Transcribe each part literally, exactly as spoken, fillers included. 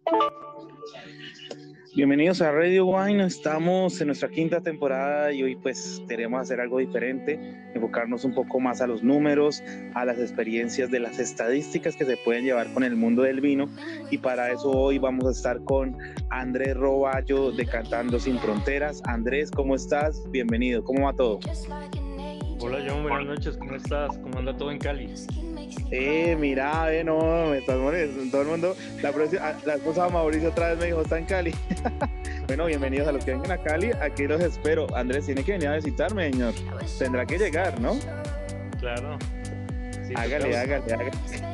Bienvenidos a Radio Wine, estamos en nuestra quinta temporada y hoy pues queremos hacer algo diferente, enfocarnos un poco más a los números, a las experiencias de las estadísticas que se pueden llevar con el mundo del vino, y para eso hoy vamos a estar con Andrés Roballo de Catando Sin Fronteras. Andrés, ¿cómo estás? Bienvenido, ¿cómo va todo? Hola John, buenas noches, ¿cómo estás? ¿Cómo anda todo en Cali? Eh, mira, eh, no, me estás molestando, todo el mundo, la, próxima, la esposa de Mauricio otra vez me dijo, está en Cali. Bueno, bienvenidos a los que vengan a Cali, aquí los espero. Andrés tiene que venir a visitarme, señor, tendrá que llegar, ¿no? Claro. Sí, hágale, hágale, hágale.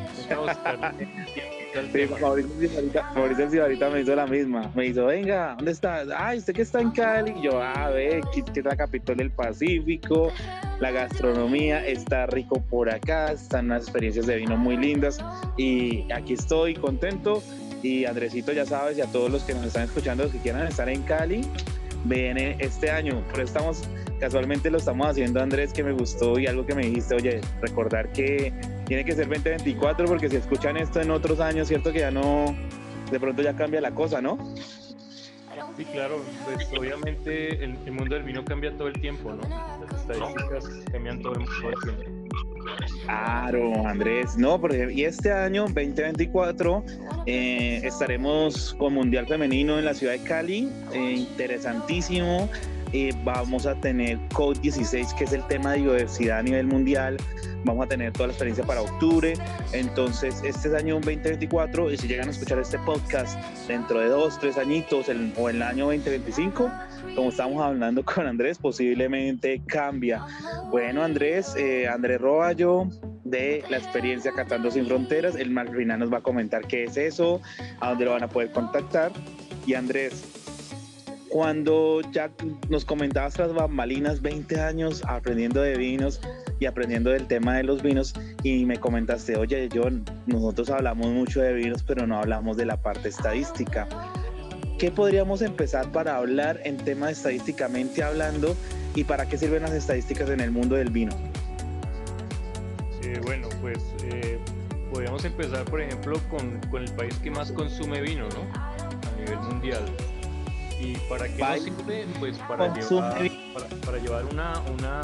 Sí, Mauricio ahorita, Mauricio ahorita me hizo la misma, me hizo, venga, ¿dónde estás? Ah, ¿usted que está en Cali? Y yo, ah, ve, que es la capital del Pacífico, la gastronomía está rico por acá, están unas experiencias de vino muy lindas y aquí estoy contento. Y Andresito, ya sabes, y a todos los que nos están escuchando, los que quieran estar en Cali, viene este año, pero estamos, casualmente lo estamos haciendo, Andrés, que me gustó, y algo que me dijiste, oye, recordar que tiene que ser veinte veinticuatro, porque si escuchan esto en otros años, cierto que ya no, de pronto ya cambia la cosa, ¿no? Sí, claro, pues obviamente el, el mundo del vino cambia todo el tiempo, ¿no? Las estadísticas cambian todo el, todo el tiempo. Claro, Andrés, no, por ejemplo, y este año veinte veinticuatro eh, estaremos con Mundial Femenino en la ciudad de Cali, eh, interesantísimo. Eh, vamos a tener COP dieciséis, que es el tema de diversidad a nivel mundial. Vamos a tener toda la experiencia para octubre. Entonces, este es año veinte veinticuatro, y si llegan a escuchar este podcast dentro de dos, tres añitos, el, o el año veinte veinticinco, como estamos hablando con Andrés, posiblemente cambia. Bueno, Andrés, eh, Andrés Roballo, de la experiencia Catando Sin Fronteras, el al final nos va a comentar qué es eso, a dónde lo van a poder contactar. Y Andrés, cuando ya nos comentabas tras bambalinas, veinte años aprendiendo de vinos y aprendiendo del tema de los vinos, y me comentaste, oye, John, nosotros hablamos mucho de vinos, pero no hablamos de la parte estadística. ¿Qué podríamos empezar para hablar en tema estadísticamente hablando, y para qué sirven las estadísticas en el mundo del vino? Eh, bueno, pues eh, podríamos empezar, por ejemplo, con, con el país que más consume vino, ¿no? A nivel mundial. ¿Y para qué nos sirve? Pues para llevar, para, para llevar una, una,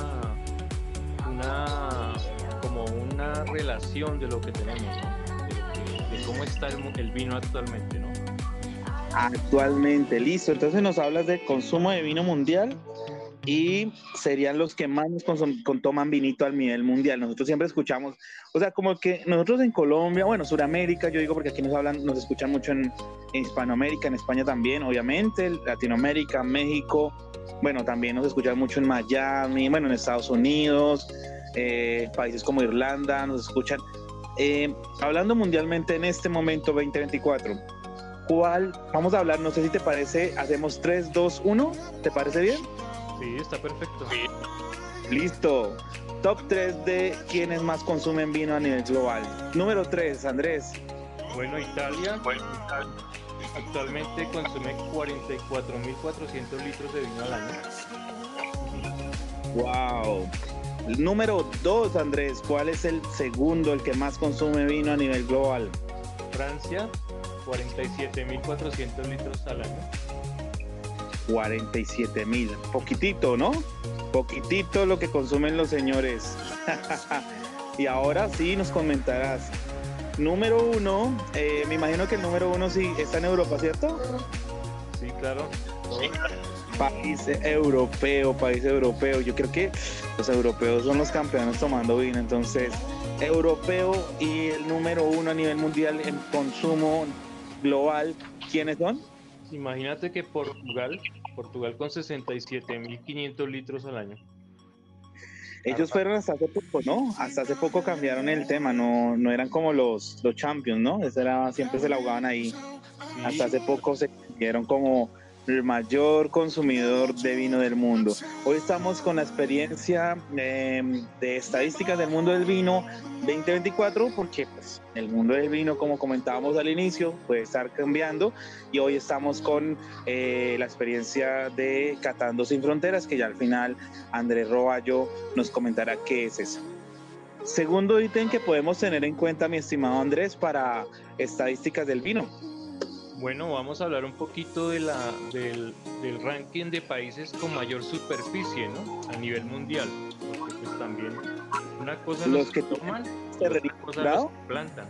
una, como una relación de lo que tenemos, ¿no? De, de, de cómo está el, el vino actualmente, ¿no? Actualmente, listo. Entonces nos hablas de consumo de vino mundial, y serían los que más nos consum- toman vinito al nivel mundial. Nosotros siempre escuchamos, o sea, como que nosotros en Colombia, bueno, Sudamérica, yo digo porque aquí nos hablan, nos escuchan mucho en, en Hispanoamérica, en España también, obviamente, Latinoamérica, México, bueno, también nos escuchan mucho en Miami, bueno, en Estados Unidos, eh, países como Irlanda, nos escuchan. Eh, hablando mundialmente en este momento, veinte veinticuatro, ¿cuál? Vamos a hablar, no sé si te parece, hacemos tres, dos, uno, ¿te parece bien? Sí, está perfecto. Listo. Top tres de quienes más consumen vino a nivel global. Número tres, Andrés. Bueno, Italia, bueno, actualmente consume cuarenta y cuatro mil cuatrocientos litros de vino al año. Wow. Número dos, Andrés. ¿Cuál es el segundo, el que más consume vino a nivel global? Francia, cuarenta y siete mil cuatrocientos litros al año. cuarenta y siete mil, poquitito, ¿no? Poquitito lo que consumen los señores. Y ahora sí nos comentarás. Número uno, eh, me imagino que el número uno sí está en Europa, ¿cierto? Sí, claro. Sí. País europeo, país europeo. Yo creo que los europeos son los campeones tomando vino. Entonces, europeo y el número uno a nivel mundial en consumo global, ¿quiénes son? Imagínate que Portugal, Portugal con sesenta y siete mil quinientos litros al año. Ellos fueron hasta hace poco, ¿no? Hasta hace poco cambiaron el tema, no, no eran como los, los champions, ¿no? Ese era, siempre se la jugaban ahí. Sí. Hasta hace poco se dieron como el mayor consumidor de vino del mundo. Hoy estamos con la experiencia eh, de estadísticas del mundo del vino veinte veinticuatro, porque pues, el mundo del vino, como comentábamos al inicio, puede estar cambiando, y hoy estamos con eh, la experiencia de Catando Sin Fronteras, que ya al final Andrés Roballo nos comentará qué es eso. Segundo ítem que podemos tener en cuenta, mi estimado Andrés, para estadísticas del vino. Bueno, vamos a hablar un poquito de la, del, del ranking de países con mayor superficie, ¿no? A nivel mundial. Porque pues también una cosa los, Los que toman, terreno otra cosa sembrado. los plantan.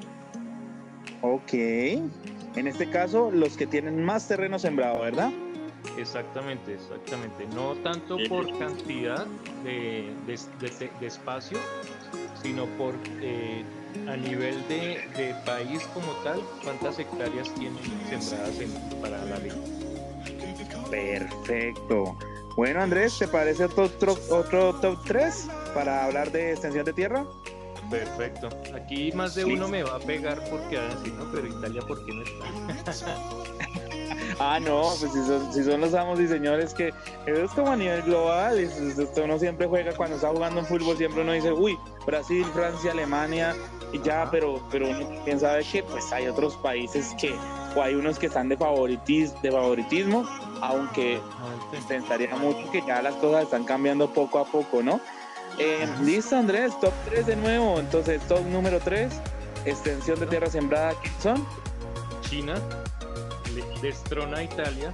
Ok. En este caso, los que tienen más terreno sembrado, ¿verdad? Exactamente, exactamente. No tanto por cantidad de, de, de, de espacio, sino por eh, a nivel de, de país como tal, cuántas hectáreas tienen sembradas en, para la vida. Perfecto. Bueno, Andrés, ¿te parece otro, otro, otro top tres para hablar de extensión de tierra? Perfecto. Aquí más de uno me va a pegar porque van a decir, no, pero Italia, ¿por qué no está? Ah, no, pues si son, si son los amos y señores que eso es como a nivel global, y uno siempre juega cuando está jugando en fútbol, siempre uno dice, uy, Brasil, Francia, Alemania, y ya, pero, pero uno también sabe que pues hay otros países que, o hay unos que están de, favoritis, de favoritismo, aunque pensaría mucho que ya las cosas están cambiando poco a poco, ¿no? Eh, listo, Andrés, top tres de nuevo, entonces top número tres, extensión de tierra sembrada, ¿quiénes son? China destrona a Italia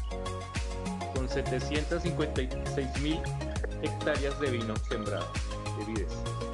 con setecientas cincuenta y seis mil hectáreas de vino sembradas, de vides.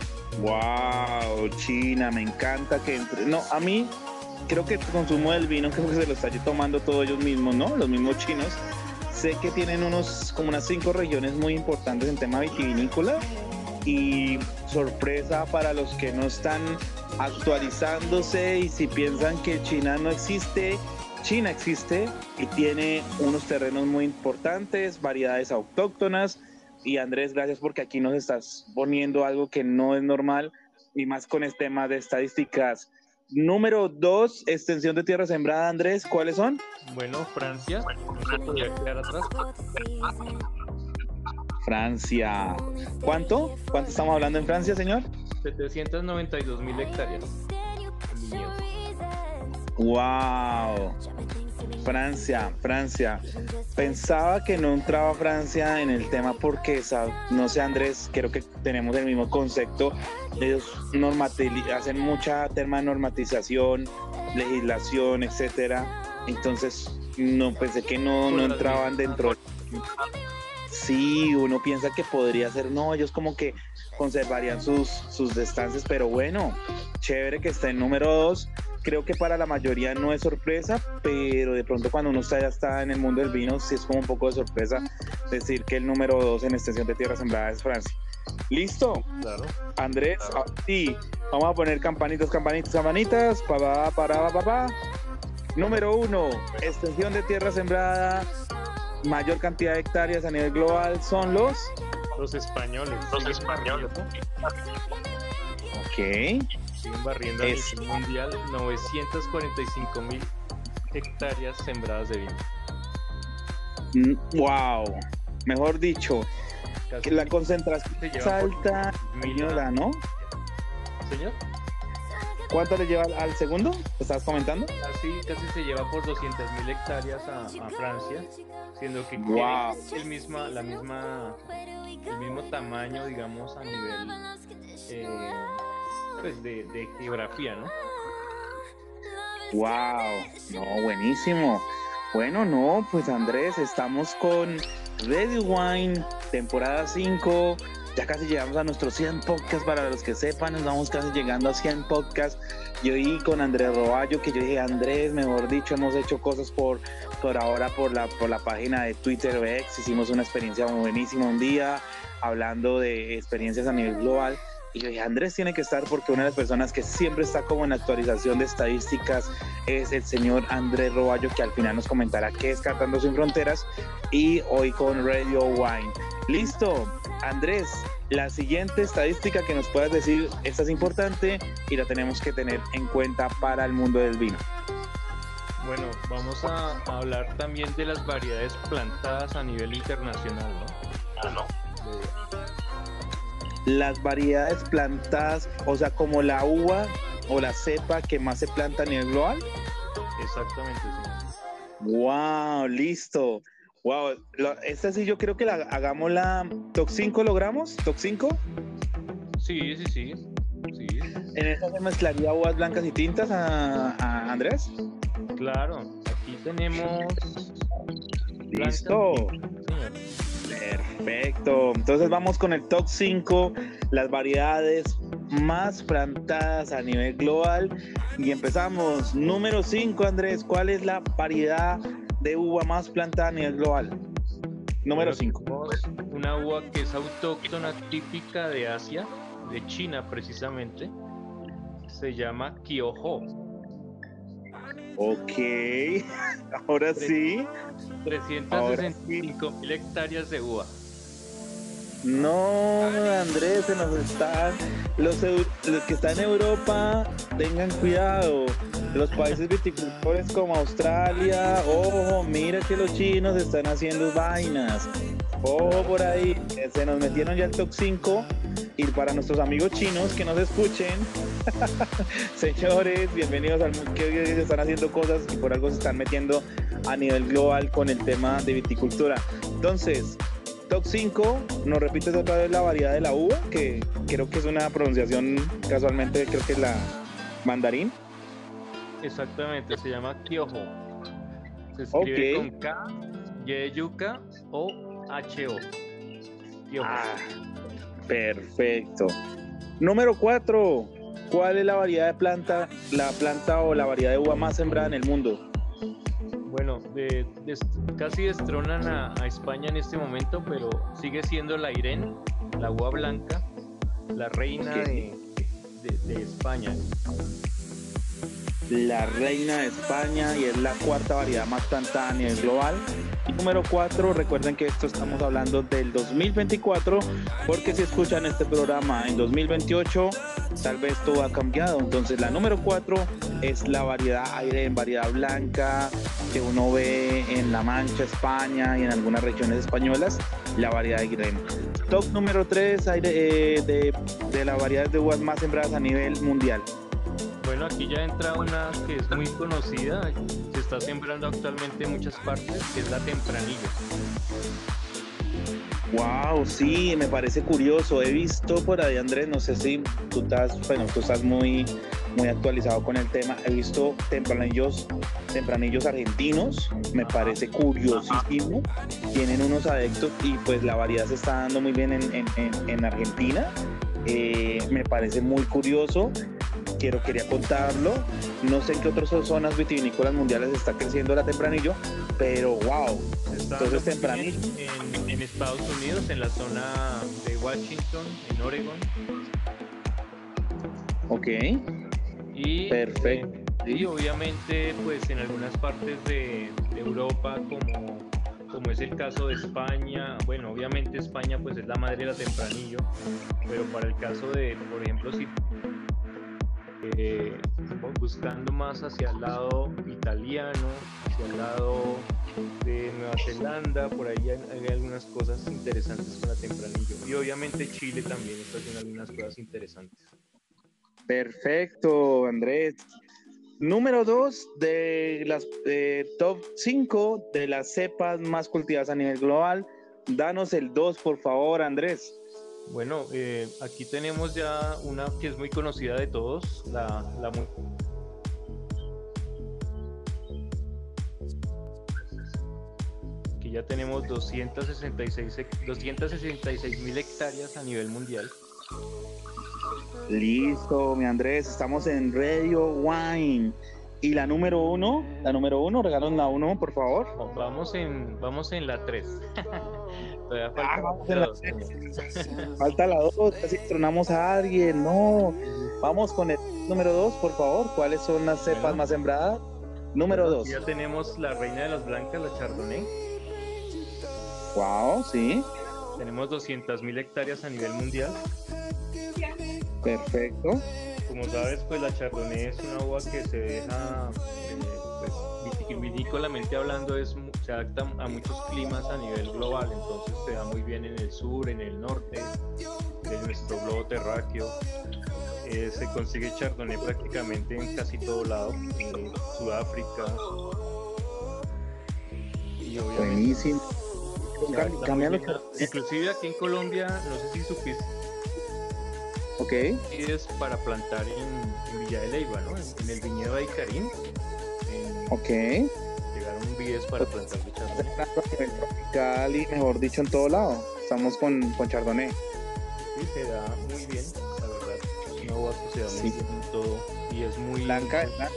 Wow, China, me encanta que entre. No, a mí creo que el consumo del vino creo que se lo están tomando todos ellos mismos, ¿no? Los mismos chinos. Sé que tienen unos como unas cinco regiones muy importantes en tema vitivinícola y sorpresa para los que no están actualizándose y si piensan que China no existe. China existe y tiene unos terrenos muy importantes, variedades autóctonas. Y Andrés, gracias porque aquí nos estás poniendo algo que no es normal y más con este tema de estadísticas. Número dos, extensión de tierra sembrada, Andrés, ¿cuáles son? Bueno, Francia, no se podría quedar atrás. Francia. ¿Cuánto? ¿Cuánto estamos hablando en Francia, señor? setecientas noventa y dos mil hectáreas. Wow, Francia, Francia. Pensaba que no entraba Francia en el tema porque, no sé, Andrés, creo que tenemos el mismo concepto. Ellos hacen mucha tema de normatización, legislación, etcétera. Entonces, no pensé que no, no entraban dentro. Sí, uno piensa que podría ser, no, ellos como que conservarían sus, sus distancias, pero bueno, chévere que está en número dos. Creo que para la mayoría no es sorpresa, pero de pronto cuando uno está, ya está en el mundo del vino, sí es como un poco de sorpresa decir que el número dos en extensión de tierra sembrada es Francia. ¿Listo? Claro. Andrés, Claro. Sí, vamos a poner campanitas, campanitas, campanitas, para, para, para, para. Número uno, extensión de tierra sembrada, mayor cantidad de hectáreas a nivel global son los... Los españoles. Los españoles. Ok. Siguen barriendo Es... a nivel mundial novecientas cuarenta y cinco mil hectáreas sembradas de vino. Wow, mejor dicho, Casi que la concentración es alta, Mira, ¿no? Señor, ¿cuánto le lleva al, al segundo? ¿Te estabas comentando? casi, casi se lleva por doscientas mil hectáreas a, a Francia, siendo que Wow. tiene el misma, la misma, el mismo tamaño, digamos, a nivel eh, pues de, de geografía, ¿no? Wow, no, buenísimo. Bueno, no, pues Andrés, estamos con Ready Wine, temporada cinco. Ya casi llegamos a nuestros cien podcasts, para los que sepan, nos vamos casi llegando a cien podcasts. Yo y con Andrés Roballo, que yo dije, Andrés, mejor dicho, hemos hecho cosas por, por ahora por la, por la página de Twitter o X. Hicimos una experiencia buenísima un día, hablando de experiencias a nivel global. Y yo dije, Andrés tiene que estar porque una de las personas que siempre está como en actualización de estadísticas es el señor Andrés Roballo, que al final nos comentará qué es Catando Sin Fronteras, y hoy con Radio Wine. Listo, Andrés, la siguiente estadística que nos puedas decir, esta es importante y la tenemos que tener en cuenta para el mundo del vino. Bueno, vamos a, a hablar también de las variedades plantadas a nivel internacional, ¿no? Ah, no. Las variedades plantadas, o sea, como la uva o la cepa que más se planta a nivel global. Exactamente, sí. Wow, listo. Wow, lo, esta sí yo creo que la hagamos la top cinco, ¿logramos? ¿top cinco? Sí, sí, sí. sí. ¿En esta se mezclaría uvas blancas y tintas, a, a Andrés? Claro, aquí tenemos... Listo. Perfecto. Entonces vamos con el top cinco, las variedades más plantadas a nivel global. Y empezamos. Número cinco, Andrés. ¿Cuál es la variedad de uva más plantada a nivel global? Número cinco. Una uva que es autóctona, típica de Asia, de China precisamente. Se llama Kyoho. Ok, ahora sí. trescientas sesenta y cinco mil hectáreas de uva. No, Andrés, se nos están los, los que están en Europa, tengan cuidado. Los países viticultores como Australia, ojo, mira que los chinos están haciendo vainas. Ojo por ahí, se nos metieron ya el top cinco. Y para nuestros amigos chinos que nos escuchen, señores, bienvenidos al mundo, que están haciendo cosas y por algo se están metiendo a nivel global con el tema de viticultura. Entonces, top cinco, nos repites otra vez la variedad de la uva, que creo que es una pronunciación, casualmente creo que es la mandarín. Exactamente, se llama Kyoho. Se escribe okay. con K, Y, yuca o H, O. Kyoho. Ah, perfecto. Número cuatro, ¿cuál es la variedad de planta, la planta o la variedad de uva más sembrada en el mundo? Bueno, de, de, casi destronan a, a España en este momento, pero sigue siendo la Irene, la uva blanca, la reina okay. de, de, de España. La reina de España y es la cuarta variedad más plantada a nivel global. Y número cuatro, recuerden que esto estamos hablando del dos mil veinticuatro, porque si escuchan este programa en dos mil veintiocho, tal vez todo ha cambiado. Entonces la número cuatro es la variedad aire en variedad blanca que uno ve en La Mancha, España y en algunas regiones españolas, la variedad aire. Top número tres eh, de, de las variedades de uvas más sembradas a nivel mundial. Bueno, aquí ya entra una que es muy conocida, se está sembrando actualmente en muchas partes, que es la tempranillo. Wow, sí, me parece curioso. He visto por ahí, Andrés, no sé si tú estás, bueno, tú estás muy, muy actualizado con el tema. He visto tempranillos, tempranillos argentinos, me parece curiosísimo. Tienen unos adeptos y pues la variedad se está dando muy bien en, en, en, en Argentina. Eh, me parece muy curioso. Quiero, quería contarlo. No sé en qué otras zonas vitivinícolas mundiales está creciendo la tempranillo, pero wow. Entonces tempranillo. En, en, en Estados Unidos, en la zona de Washington, en Oregon. Ok. Y, perfecto. Eh, y obviamente, pues en algunas partes de, de Europa, como, como es el caso de España, bueno, obviamente España pues es la madre de la tempranillo, pero para el caso de, por ejemplo, si Eh, buscando más hacia el lado italiano, hacia el lado de Nueva Zelanda, por ahí hay, hay algunas cosas interesantes con la tempranillo, y obviamente Chile también está haciendo algunas cosas interesantes. Perfecto, Andrés. Número dos de las eh, top cinco de las cepas más cultivadas a nivel global. Danos el dos, por favor, Andrés. Bueno, eh, aquí tenemos ya una que es muy conocida de todos, la, la aquí ya tenemos doscientas sesenta y seis mil hectáreas a nivel mundial. Listo, mi Andrés, estamos en Radio Wine. Y la número uno, la número uno, regálanos la uno, por favor. Vamos en, vamos en la tres. Todavía falta, ah, vamos en la falta la dos, casi tronamos a alguien, no. Vamos con el número dos, por favor. ¿Cuáles son las cepas bueno, más sembradas? Número dos. Ya tenemos la reina de las blancas, la Chardonnay. Wow, sí. Tenemos doscientas mil hectáreas a nivel mundial. Perfecto. Como sabes, pues la Chardonnay es una uva que se deja, eh, pues, vinícolamente hablando, es, se adapta a muchos climas a nivel global, entonces se da muy bien en el sur, en el norte de nuestro globo terráqueo. Eh, se consigue Chardonnay prácticamente en casi todo lado, en Sudáfrica. Y obviamente, buenísimo. Inclusive aquí en Colombia, no sé si supiste. Ok. Es para plantar en, en Villa de Leyva, ¿no? En, en el viñedo de Icarín, en, Ok. Llegaron vides para plantar de chardonnay. A nivel tropical y mejor dicho en todo lado. Estamos con, con chardonnay. Sí, se da muy bien, la verdad. Es una uva que se da muy Sí. bien en todo y es muy Blanca de blanca.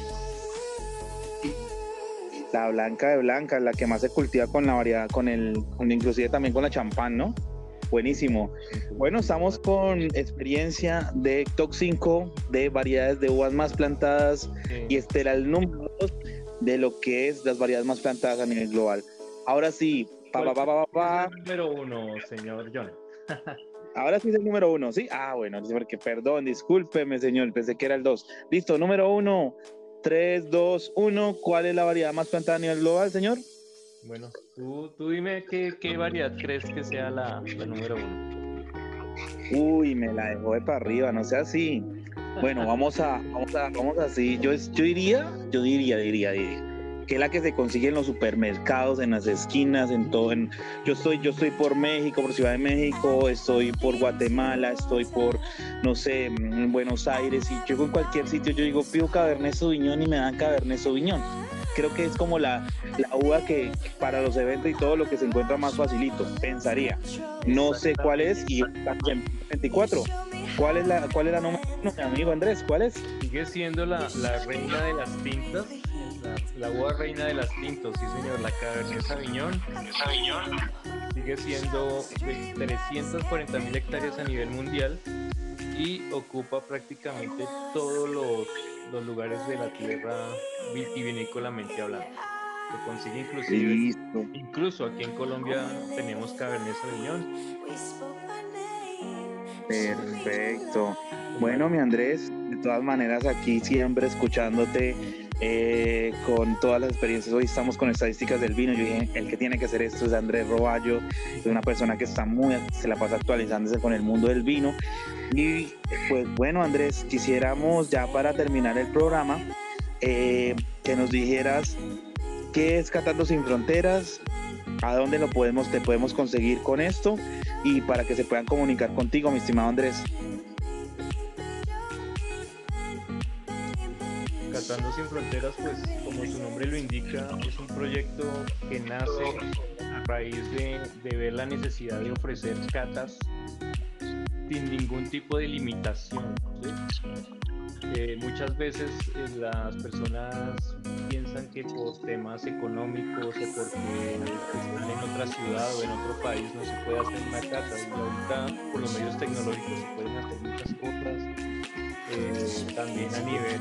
La blanca de blanca, la que más se cultiva con la variedad, con el, con, inclusive también con la champán, ¿no? Buenísimo. Bueno, estamos con experiencia de top cinco de variedades de uvas más plantadas Sí. y este era el número dos de lo que es las variedades más plantadas a nivel global. Ahora sí, pa, pa, pa, pa, pa, pa. Es el número uno, señor John. Ahora sí es el número uno, ¿sí? Ah, bueno, porque perdón, discúlpeme, señor, pensé que era el dos. Listo, número uno, tres, dos, uno. ¿Cuál es la variedad más plantada a nivel global, señor? Bueno, tú, tú dime qué, qué variedad crees que sea la, la número uno. Uy, me la dejó de para arriba, no sea así. Bueno, vamos a, vamos a, vamos así. Yo, yo diría, yo diría, diría, diría, que es la que se consigue en los supermercados, en las esquinas, en todo. En, yo estoy, yo estoy por México, por Ciudad de México, estoy por Guatemala, estoy por, no sé, en Buenos Aires, y llego en cualquier sitio, yo digo, pido Cabernet Sauvignon y me dan Cabernet Sauvignon. Creo que es como la, la uva que para los eventos y todo lo que se encuentra más facilito, pensaría. No sé cuál es y estamos en veinticuatro. ¿Cuál es la, cuál es la número uno, mi amigo Andrés? ¿Cuál es? Sigue siendo la, la reina de las tintas, la, la uva reina de las tintas, sí señor, la Cabernet Sauvignon. Sauvignon. Sigue siendo de trescientas cuarenta mil hectáreas a nivel mundial y ocupa prácticamente todos los, los lugares de la tierra vitivinícolamente hablando. Se consigue inclusive, Listo. incluso aquí en Colombia tenemos Cabernet Sauvignon. Perfecto. Bueno, mi Andrés, de todas maneras aquí siempre escuchándote eh, con todas las experiencias. Hoy estamos con estadísticas del vino. Yo dije, el que tiene que hacer esto es Andrés Roballo, es una persona que está muy, se la pasa actualizándose con el mundo del vino. Y pues bueno, Andrés, quisiéramos ya para terminar el programa eh, que nos dijeras qué es Catando Sin Fronteras, a dónde lo podemos, te podemos conseguir con esto y para que se puedan comunicar contigo, mi estimado Andrés. Catando Sin Fronteras, pues como su nombre lo indica, es un proyecto que nace a raíz de, de ver la necesidad de ofrecer catas sin ningún tipo de limitación, ¿sí? Eh, muchas veces eh, las personas piensan que por temas económicos o porque están en otra ciudad o en otro país no se puede hacer una cata, y ahorita por los medios tecnológicos se pueden hacer muchas cosas, eh, también a nivel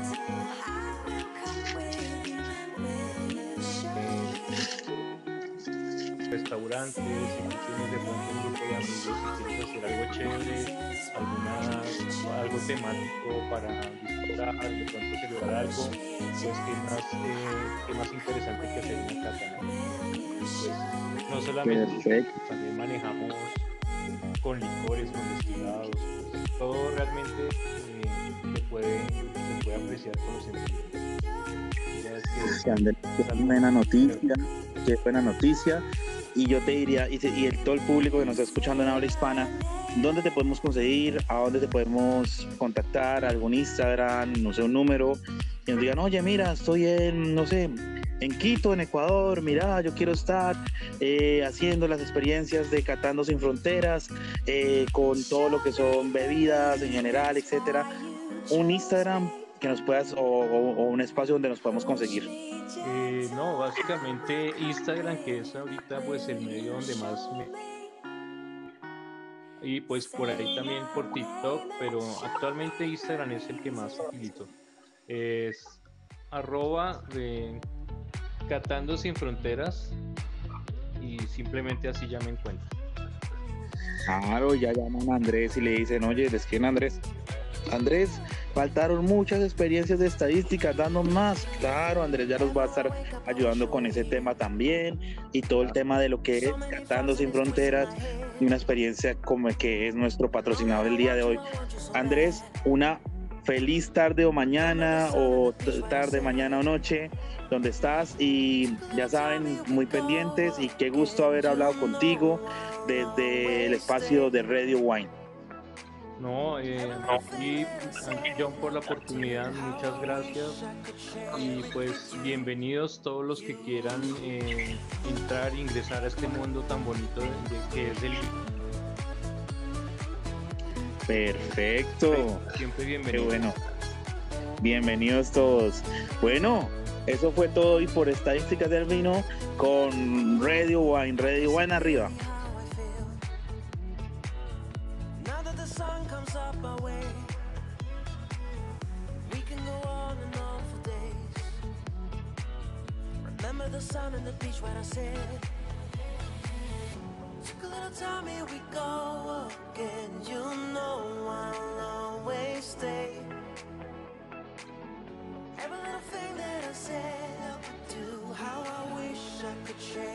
eh, restaurantes, si tú tienes de pronto un grupo de amigos y quieres hacer algo chévere, alguna, algo temático para disfrutar, de pronto celebrar algo, pues qué más, eh, qué más interesante que hacer una cata, ¿no? Pues, no solamente Perfecto. también manejamos con licores, con destilados, pues, todo realmente eh, se, puede, se puede apreciar con los sentidos. Ya es que, Sí, Andrés, qué buena noticia, qué buena noticia. Y yo te diría, y, y el, todo el público que nos está escuchando en habla hispana, ¿dónde te podemos conseguir? ¿A dónde te podemos contactar? ¿Algún Instagram? No sé, un número. Y nos digan, oye, mira, estoy en, no sé, en Quito, en Ecuador, mira, yo quiero estar eh, haciendo las experiencias de Catando Sin Fronteras, eh, con todo lo que son bebidas en general, etcétera. Un Instagram que nos puedas, o, o, o un espacio donde nos podamos conseguir. Eh, no, básicamente Instagram, que es ahorita pues el medio donde más me... Y pues por ahí también por TikTok, pero actualmente Instagram es el que más utilizo. Es arroba de Catando Sin Fronteras y simplemente así ya me encuentro. Claro, ya llaman a Andrés y le dicen, oye, ¿les quién Andrés? Andrés, faltaron muchas experiencias de estadísticas, dando más. Claro, Andrés ya nos va a estar ayudando con ese tema también y todo el tema de lo que es Catando Sin Fronteras y una experiencia como el que es nuestro patrocinador el día de hoy. Andrés, una feliz tarde o mañana o tarde, mañana o noche, donde estás, y ya saben, muy pendientes, y qué gusto haber hablado contigo desde el espacio de Radio Wine. No, eh, y John por la oportunidad, muchas gracias y pues bienvenidos todos los que quieran eh, entrar, ingresar a este mundo tan bonito de, de- que es el Perfecto. siempre Qué bienvenido. bueno. Bienvenidos todos. Bueno, eso fue todo hoy por Estadísticas del Vino con Radio Wine. Radio Wine arriba. Now that the sun comes up our way, we can go on and on for days. Remember the sun and the beach where I sit. Took a little time, here we go again. You know I'll always stay. Every little thing that I said, I would do, how I wish I could change.